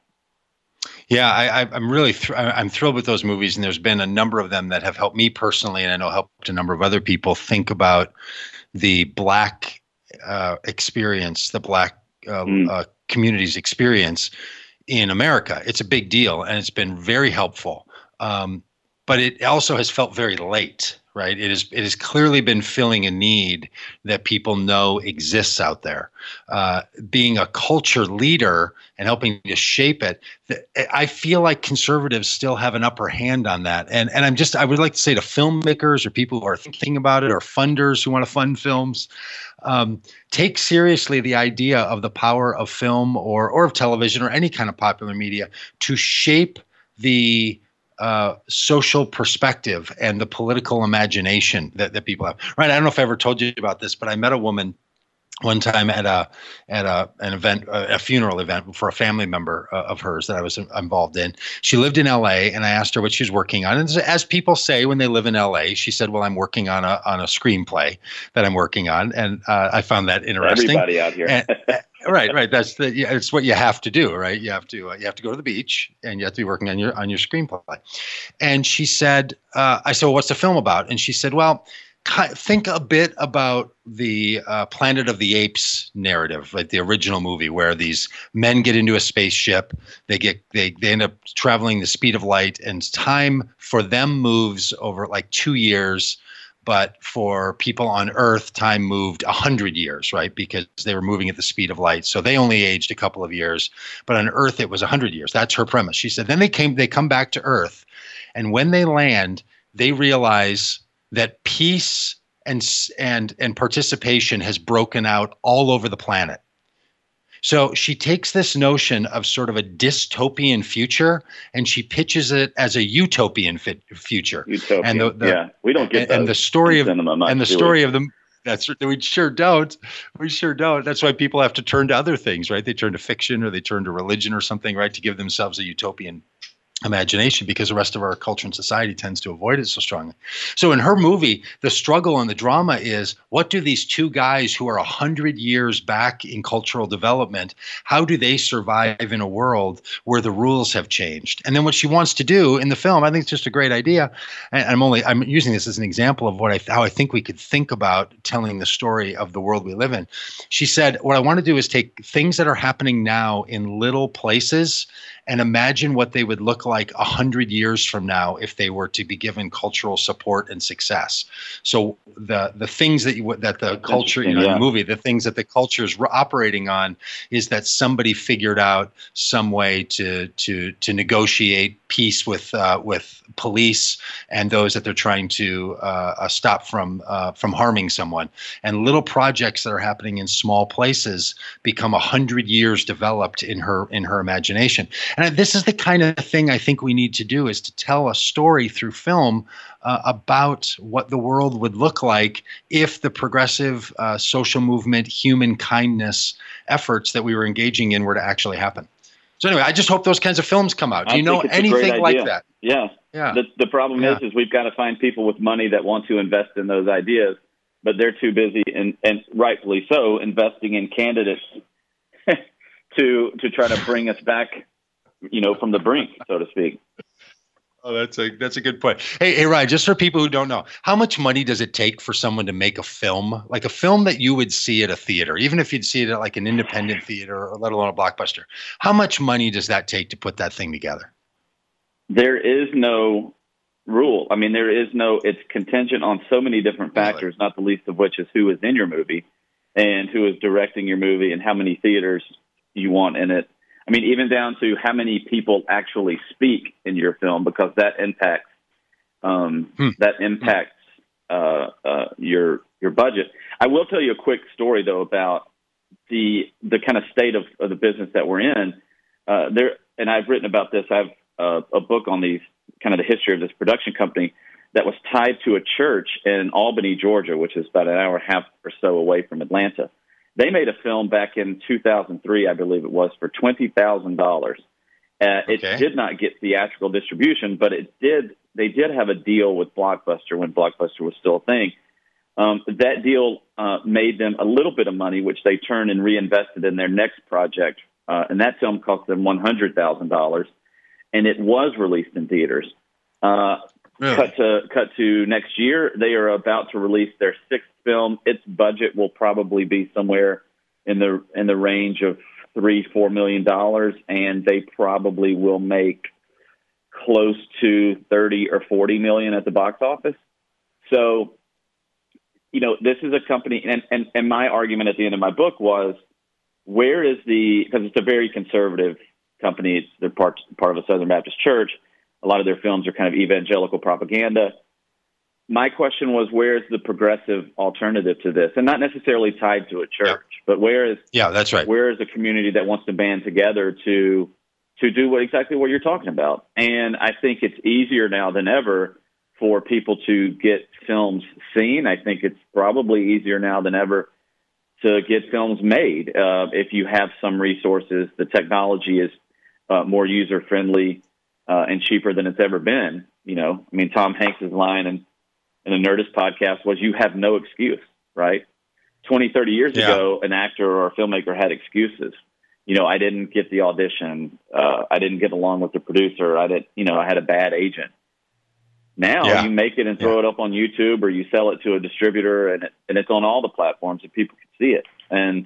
Yeah, I, I'm really thr- I'm thrilled with those movies, and there's been a number of them that have helped me personally, and I know helped a number of other people think about the Black Uh, experience, the Black uh, mm. uh, community's experience in America. It's a big deal, and it's been very helpful. Um, but it also has felt very late, right? It is. It has clearly been filling a need that people know exists out there. Uh, being a culture leader and helping to shape it, th- I feel like conservatives still have an upper hand on that. And and I'm just, I would like to say to filmmakers or people who are thinking about it, or funders who want to fund films, um, take seriously the idea of the power of film or or of television or any kind of popular media to shape the Uh, social perspective and the political imagination that, that people have. Right. I don't know if I ever told you about this, but I met a woman one time at a at a an event, a funeral event for a family member uh, of hers that I was involved in. She lived in L A, and I asked her what she was working on. And as people say when they live in L A, she said, "Well, I'm working on a on a screenplay that I'm working on," and uh, I found that interesting. Everybody out here. and, Right, right. That's the. Yeah, it's what you have to do, right? You have to. Uh, you have to go to the beach, and you have to be working on your on your screenplay. And she said, uh, "I said, well, what's the film about?" And she said, "Well, think a bit about the uh, Planet of the Apes narrative, like the original movie, where these men get into a spaceship, they get they they end up traveling the speed of light, and time for them moves over like two years." But for people on Earth, time moved a hundred years, right? Because they were moving at the speed of light. So they only aged a couple of years. But on Earth, it was a hundred years. That's her premise. She said, then they came, they come back to Earth. And when they land, they realize that peace and, and, and participation has broken out all over the planet. So she takes this notion of sort of a dystopian future, and she pitches it as a utopian fit future. Utopian, and the, the, yeah, we don't get and, and the story of much, and the story of the that's we sure don't, we sure don't. That's why people have to turn to other things, right? They turn to fiction or they turn to religion or something, right, to give themselves a utopian imagination, because the rest of our culture and society tends to avoid it so strongly. So in her movie, the struggle and the drama is, what do these two guys who are a hundred years back in cultural development, how do they survive in a world where the rules have changed? And then what she wants to do in the film, I think it's just a great idea. And I'm only, I'm using this as an example of what I, how I think we could think about telling the story of the world we live in. She said, what I want to do is take things that are happening now in little places and imagine what they would look like a hundred years from now if they were to be given cultural support and success. So the the things that you that the culture, you know, yeah. the movie, the things that the culture is operating on is that somebody figured out some way to to to negotiate peace with uh, with police and those that they're trying to uh, uh, stop from uh, from harming someone. And little projects that are happening in small places become a hundred years developed in her in her imagination. And this is the kind of thing I think we need to do, is to tell a story through film uh, about what the world would look like if the progressive uh, social movement, human kindness efforts that we were engaging in were to actually happen. So anyway, I just hope those kinds of films come out. Do you I know think it's a great anything like idea. that? Yeah. Yeah. The, the problem Yeah. is, is we've got to find people with money that want to invest in those ideas, but they're too busy, and, and rightfully so, investing in candidates to to try to bring us back, you know, from the brink, so to speak. Oh, that's a that's a good point. Hey, hey, Ryan, just for people who don't know, how much money does it take for someone to make a film, like a film that you would see at a theater, even if you'd see it at like an independent theater, or let alone a blockbuster? How much money does that take to put that thing together? There is no rule. I mean, there is no, it's contingent on so many different factors, not the least of which is who is in your movie and who is directing your movie and how many theaters you want in it. I mean, even down to how many people actually speak in your film, because that impacts um, hmm. that impacts uh, uh, your your budget. I will tell you a quick story though about the the kind of state of, of the business that we're in. Uh, there, and I've written about this. I have uh, a book on these kind of the history of this production company that was tied to a church in Albany, Georgia, which is about an hour and a half or so away from Atlanta. They made a film back in two thousand three, I believe it was, for twenty thousand dollars. Uh, it Okay. did not get theatrical distribution, but it did. They did have a deal with Blockbuster when Blockbuster was still a thing. Um, that deal uh, made them a little bit of money, which they turned and reinvested in their next project. Uh, and that film cost them one hundred thousand dollars, and it was released in theaters. Uh, Really? Cut to cut to next year, they are about to release their sixth film. Its budget will probably be somewhere in the in the range of three, four million dollars, and they probably will make close to thirty or forty million at the box office. So, you know, this is a company, and and, and my argument at the end of my book was, where is the, because it's a very conservative company. It's they're part part of a Southern Baptist church. A lot of their films are kind of evangelical propaganda. My question was, where is the progressive alternative to this? And not necessarily tied to a church, yeah. but where is yeah, that's right. Where is a community that wants to band together to to do what exactly what you're talking about? And I think it's easier now than ever for people to get films seen. I think it's probably easier now than ever to get films made uh, if you have some resources. The technology is uh, more user friendly. Uh, and cheaper than it's ever been. You know, I mean, Tom Hanks' line in, in the Nerdist podcast was, you have no excuse, right? twenty, thirty years Yeah. ago, an actor or a filmmaker had excuses. You know, I didn't get the audition. Uh, I didn't get along with the producer. I didn't, you know, I had a bad agent. Now Yeah. you make it and throw Yeah. it up on YouTube, or you sell it to a distributor, and it, and it's on all the platforms and people can see it. And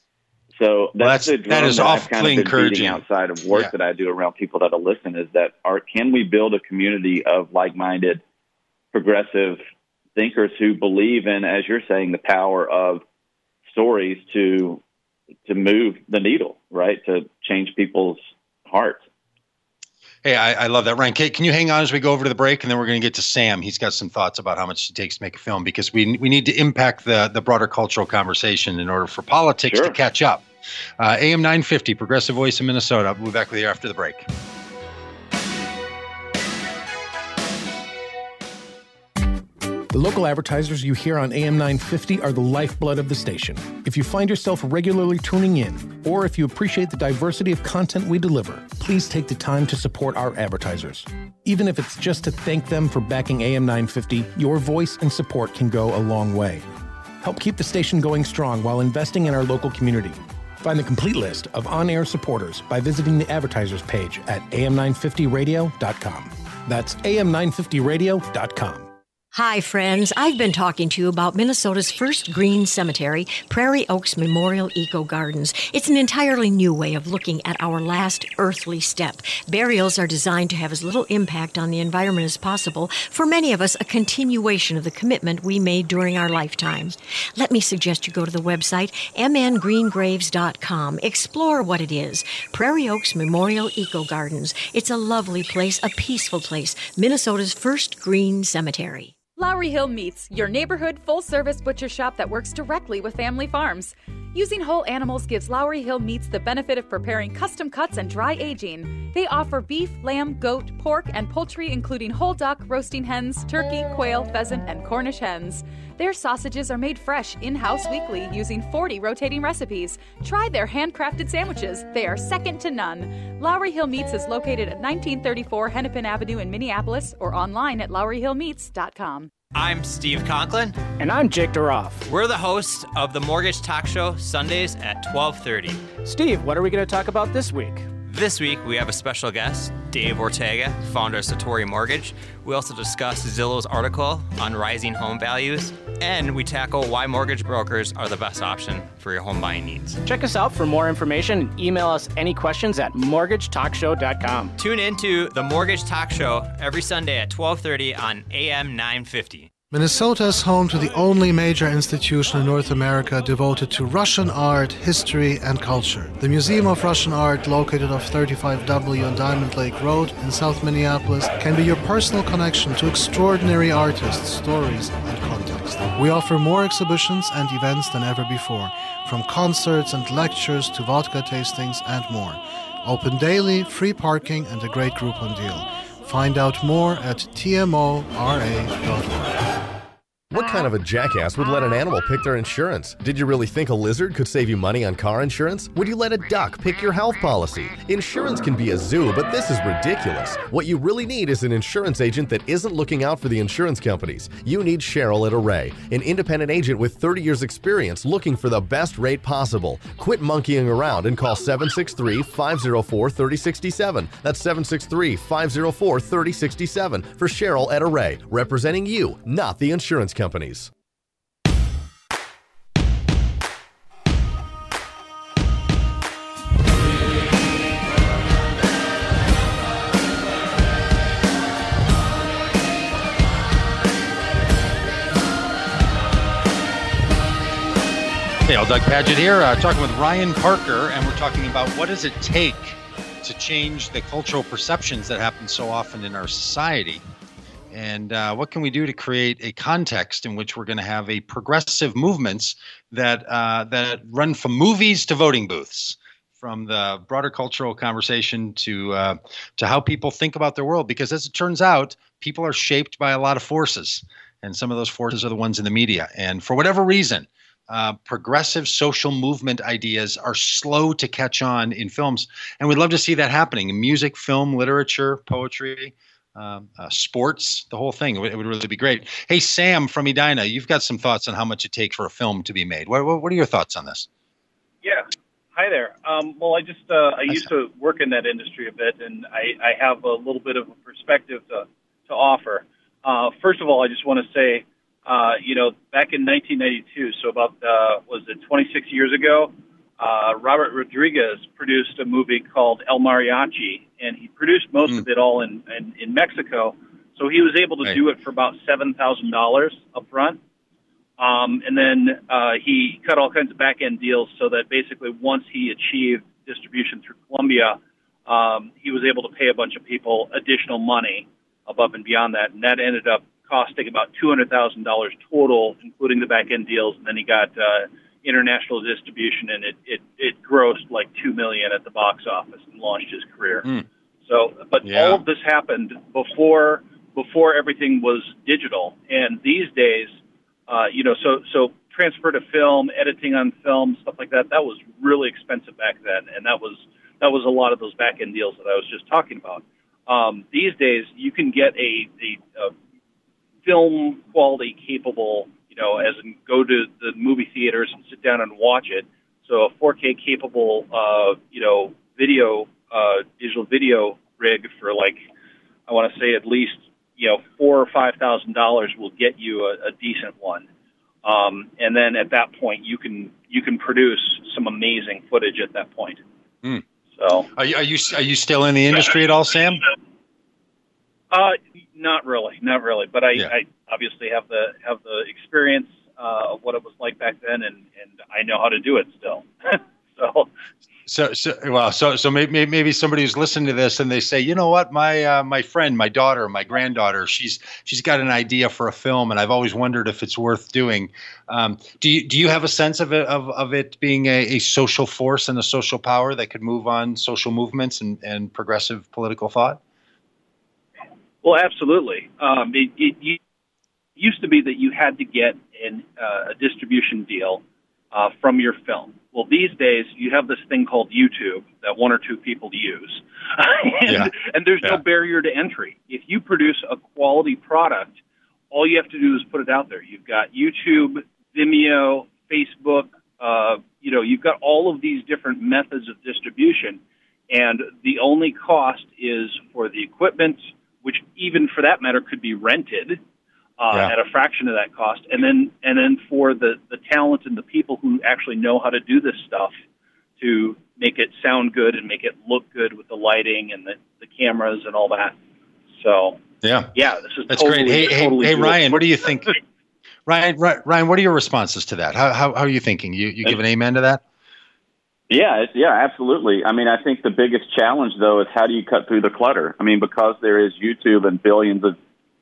so that's, Well, that's- the that drum is that I've awfully kind of been encouraging. beating outside of work Yeah. that I do around people that'll listen, is that are, can we build a community of like-minded progressive thinkers who believe in, as you're saying, the power of stories to to move the needle, right? To change people's hearts. Hey, I, I love that. Ryan, can, can you hang on as we go over to the break, and then we're going to get to Sam. He's got some thoughts about how much it takes to make a film, because we we need to impact the the broader cultural conversation in order for politics Sure. to catch up. Uh, A M nine fifty, Progressive Voice in Minnesota. We'll be back with you after the break. The local advertisers you hear on A M nine fifty are the lifeblood of the station. If you find yourself regularly tuning in, or if you appreciate the diversity of content we deliver, please take the time to support our advertisers. Even if it's just to thank them for backing A M nine fifty, your voice and support can go a long way. Help keep the station going strong while investing in our local community. Find the complete list of on-air supporters by visiting the advertisers page at A M nine fifty radio dot com. That's A M nine fifty radio dot com. Hi, friends. I've been talking to you about Minnesota's first green cemetery, Prairie Oaks Memorial Eco Gardens. It's an entirely new way of looking at our last earthly step. Burials are designed to have as little impact on the environment as possible. For many of us, a continuation of the commitment we made during our lifetime. Let me suggest you go to the website m n green graves dot com. Explore what it is. Prairie Oaks Memorial Eco Gardens. It's a lovely place, a peaceful place. Minnesota's first green cemetery. Lowry Hill Meats, your neighborhood full-service butcher shop that works directly with family farms. Using whole animals gives Lowry Hill Meats the benefit of preparing custom cuts and dry aging. They offer beef, lamb, goat, pork, and poultry, including whole duck, roasting hens, turkey, quail, pheasant, and Cornish hens. Their sausages are made fresh in-house weekly using forty rotating recipes. Try their handcrafted sandwiches. They are second to none. Lowry Hill Meats is located at nineteen thirty-four Hennepin Avenue in Minneapolis or online at lowry hill meats dot com. I'm Steve Conklin. And I'm Jake DeRoff. We're the hosts of the Mortgage Talk Show, Sundays at twelve thirty. Steve, what are we going to talk about this week? This week, we have a special guest, Dave Ortega, founder of Satori Mortgage. We also discuss Zillow's article on rising home values, and we tackle why mortgage brokers are the best option for your home buying needs. Check us out for more information and email us any questions at mortgage talk show dot com. Tune into the Mortgage Talk Show every Sunday at twelve thirty on A M nine fifty. Minnesota is home to the only major institution in North America devoted to Russian art, history, and culture. The Museum of Russian Art, located off thirty-five W on Diamond Lake Road in South Minneapolis, can be your personal connection to extraordinary artists, stories, and context. We offer more exhibitions and events than ever before, from concerts and lectures to vodka tastings and more. Open daily, free parking, and a great Groupon deal. Find out more at T M O R A dot org. What kind of a jackass would let an animal pick their insurance? Did you really think a lizard could save you money on car insurance? Would you let a duck pick your health policy? Insurance can be a zoo, but this is ridiculous. What you really need is an insurance agent that isn't looking out for the insurance companies. You need Cheryl at Array, an independent agent with thirty years experience looking for the best rate possible. Quit monkeying around and call seven six three, five zero four, three zero six seven. That's seven six three, five zero four, three zero six seven for Cheryl at Array, representing you, not the insurance companies. Hey, all, Doug Padgett here, uh, talking with Ryan Parker, and we're talking about what does it take to change the cultural perceptions that happen so often in our society. And uh, what can we do to create a context in which we're going to have a progressive movements that uh, that run from movies to voting booths, from the broader cultural conversation to uh, to how people think about their world? Because as it turns out, people are shaped by a lot of forces, and some of those forces are the ones in the media. And for whatever reason, uh, progressive social movement ideas are slow to catch on in films, and we'd love to see that happening in music, film, literature, poetry. Um, uh, sports, the whole thing. It would, it would really be great. Hey, Sam from Edina, you've got some thoughts on how much it takes for a film to be made. What, what, what are your thoughts on this? Yeah. Hi there. Um, well, I just uh, I used to work in that industry a bit, and I, I have a little bit of a perspective to, to offer. Uh, first of all, I just want to say, uh, you know, back in nineteen ninety-two, so about, uh, was it twenty-six years ago, uh, Robert Rodriguez produced a movie called El Mariachi, and he produced most mm. of it all in, in, in Mexico. So he was able to right. do it for about seven thousand dollars up front. Um, and then uh, he cut all kinds of back-end deals so that basically once he achieved distribution through Columbia, um, he was able to pay a bunch of people additional money above and beyond that. And that ended up costing about two hundred thousand dollars total, including the back-end deals. And then he got uh, international distribution, and it, it, it grossed like two million dollars at the box office and launched his career. Mm. So, but yeah. all of this happened before before everything was digital. And these days, uh, you know, so so transfer to film, editing on film, stuff like that, that was really expensive back then, and that was that was a lot of those back end deals that I was just talking about. Um, these days, you can get a, a, a film quality capable, you know, as in go to the movie theaters and sit down and watch it. So a four K capable, uh, you know, video, uh, digital video rig for like, I want to say at least you know, four or five thousand dollars will get you a, a decent one. Um, and then at that point, you can you can produce some amazing footage at that point. Mm. So, are you are you are you still in the industry at all, Sam? Uh, not really, not really. But I, Yeah. I obviously have the have the experience uh, of what it was like back then, and, and I know how to do it still. so. So, so well, so so maybe maybe somebody who's listening to this and they say, you know what, my uh, my friend, my daughter, my granddaughter, she's she's got an idea for a film, and I've always wondered if it's worth doing. Um, do you do you have a sense of it of, of it being a, a social force and a social power that could move on social movements and, and progressive political thought? Well, absolutely. Um, it, it, it used to be that you had to get an, uh, a distribution deal uh, from your film. Well, these days you have this thing called YouTube that one or two people use, and, Yeah. and there's Yeah. no barrier to entry. If you produce a quality product, all you have to do is put it out there. You've got YouTube, Vimeo, Facebook. Uh, you know, you've got all of these different methods of distribution, and the only cost is for the equipment, which even for that matter could be rented uh, Yeah. at a fraction of that cost, and then and then for the, the talent and the people who actually know how to do this stuff to make it sound good and make it look good with the lighting and the, the cameras and all that. So Yeah, yeah, this is that's totally, great. Hey, hey, totally hey, doable. Ryan, what do you think? Ryan, Ry- Ryan, what are your responses to that? How how, how are you thinking? You you give an amen to that? Yeah, it's, yeah, absolutely. I mean, I think the biggest challenge, though, is how do you cut through the clutter? I mean, because there is YouTube and billions of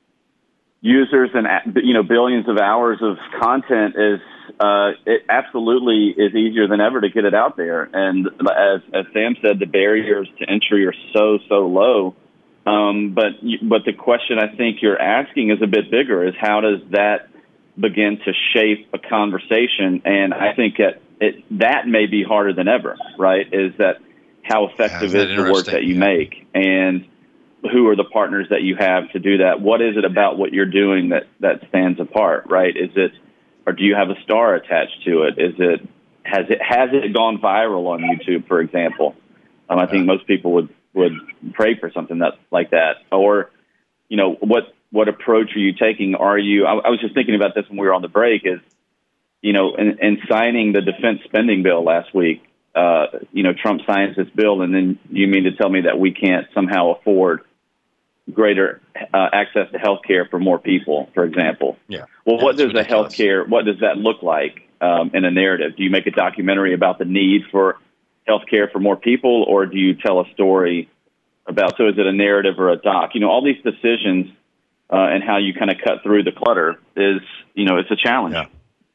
users and, you know, billions of hours of content, is uh, it absolutely is easier than ever to get it out there. And as as Sam said, the barriers to entry are so, so low. Um, but but the question I think you're asking is a bit bigger, is how does that begin to shape a conversation? And I think that it, that may be harder than ever, right? Is that how effective Yeah, isn't is that the work that you make? And who are the partners that you have to do that? What is it about what you're doing that, that stands apart, right? Is it, or do you have a star attached to it? Is it, has it, has it gone viral on YouTube, for example? Um, I think most people would, would pray for something that, like that. Or, you know, what, what approach are you taking? Are you, I, I was just thinking about this when we were on the break, is, you know, in, in signing the defense spending bill last week, uh, you know, Trump signs this bill, and then you mean to tell me that we can't somehow afford greater uh, access to health care for more people, for example? Yeah. Well, Yeah, what it's does the ridiculous. health care, what does that look like um, in a narrative? Do you make a documentary about the need for health care for more people, or do you tell a story about, so is it a narrative or a doc? You know, all these decisions uh, and how you kind of cut through the clutter is, you know, it's a challenge. Yeah.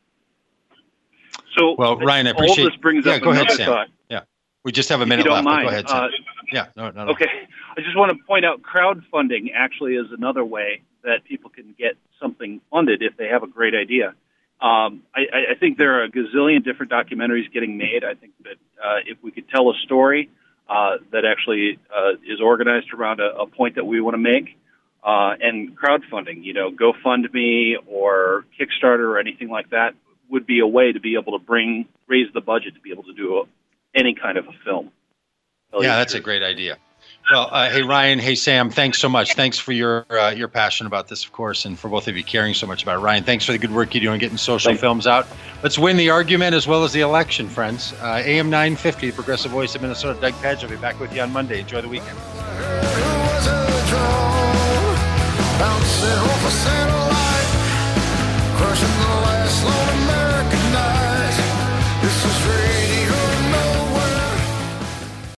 So, Well, Ryan, I all appreciate. this brings yeah, up go ahead, another Sam. thought. Yeah, we just have a If minute you don't left. but mind. Go ahead, Sam. Uh, yeah, no, no, no. Okay. I just want to point out crowdfunding actually is another way that people can get something funded if they have a great idea. Um, I, I think there are a gazillion different documentaries getting made. I think that uh, if we could tell a story uh, that actually uh, is organized around a, a point that we want to make, uh, and crowdfunding, you know, GoFundMe or Kickstarter or anything like that would be a way to be able to bring, raise the budget to be able to do a, any kind of a film. Yeah, that's a great idea. Well, uh, hey Ryan, hey Sam, thanks so much. Thanks for your uh, your passion about this, of course, and for both of you caring so much about it. Ryan, thanks for the good work you do in getting social Thanks. films out. Let's win the argument as well as the election, friends. Uh, A M nine fifty, Progressive Voice of Minnesota. Doug Padge will be back with you on Monday. Enjoy the weekend. Bouncing off a Santa